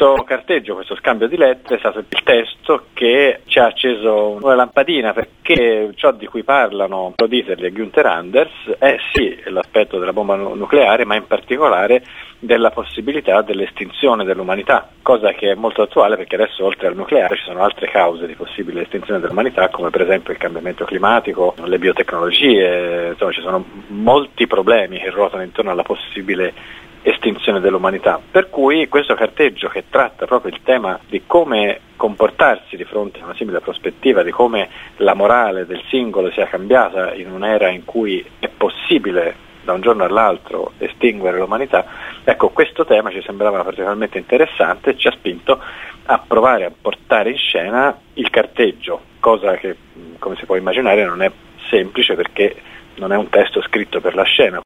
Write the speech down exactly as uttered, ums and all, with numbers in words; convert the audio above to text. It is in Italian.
Questo carteggio, questo scambio di lettere è stato il testo che ci ha acceso una lampadina, perché ciò di cui parlano Claude Iterli e Günther Anders è sì l'aspetto della bomba nu- nucleare, ma in particolare della possibilità dell'estinzione dell'umanità, cosa che è molto attuale perché adesso oltre al nucleare ci sono altre cause di possibile estinzione dell'umanità, come per esempio il cambiamento climatico, le biotecnologie, insomma ci sono molti problemi che ruotano intorno alla possibile estinzione dell'umanità, per cui questo carteggio, che tratta proprio il tema di come comportarsi di fronte a una simile prospettiva, di come la morale del singolo sia cambiata in un'era in cui è possibile da un giorno all'altro estinguere l'umanità, ecco, questo tema ci sembrava particolarmente interessante e ci ha spinto a provare a portare in scena il carteggio, cosa che, come si può immaginare, non è semplice perché non è un testo scritto per la scena.